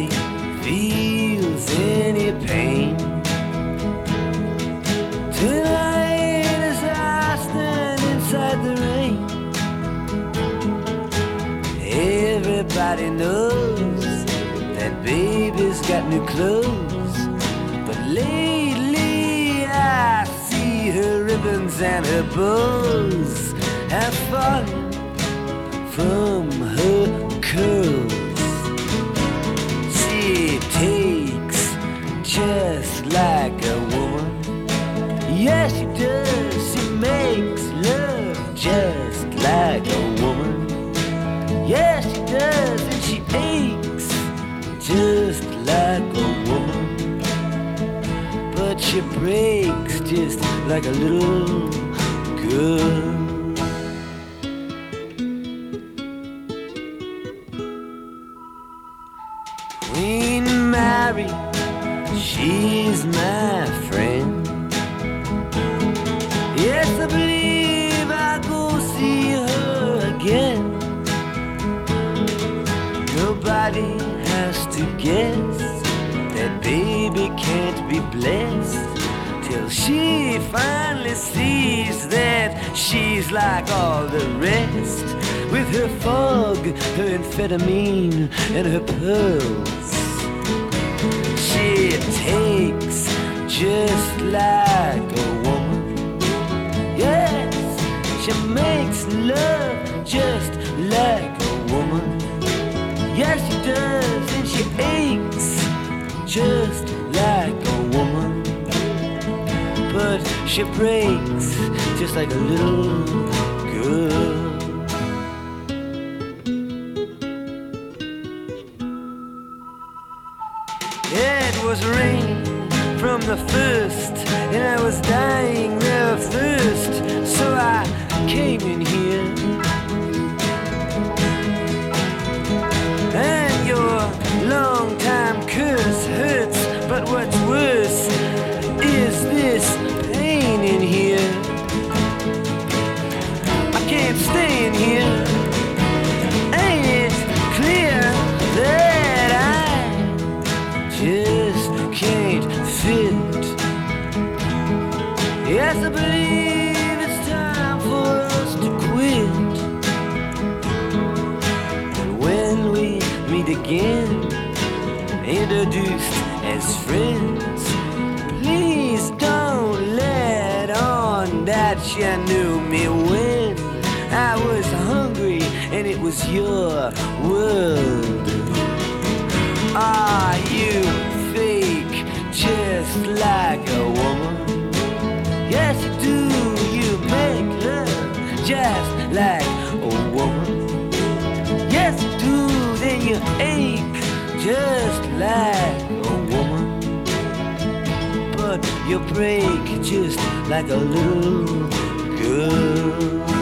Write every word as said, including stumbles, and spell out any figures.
nobody feels any pain. Tonight as I stand inside the rain, everybody knows that baby's got new clothes. But lately I see her ribbons and her bows have fallen from her curls. She takes just like a woman. Yes, she does. She makes love just like a woman. Yes, she does. And she aches just like a woman. But she breaks just like a little girl. Queen Mary, she's my friend. Yes, I believe I'll go see her again. Nobody has to guess that baby can't be blessed till she finally sees that she's like all the rest, with her fog, her amphetamine, and her pearls. She takes just like a woman. Yes, she makes love just like a woman. Yes, she does, and she aches just like a woman. But she breaks just like a little girl. It was rain from the first, and I was dying of thirst, so I came in here. And your long-time curse hurts, but what's worse is this pain in here. I can't stay in here. Ain't it clear that I just can't fit? Yes, I believe it's time for us to quit. And when we meet again, introduced as friends, please don't let on that you knew me when I was hungry and it was your world. Are you fake just like a woman? Yes, you do. You make love just like a woman. Yes, you do. Then you ache just like a woman. But you break just like a little girl.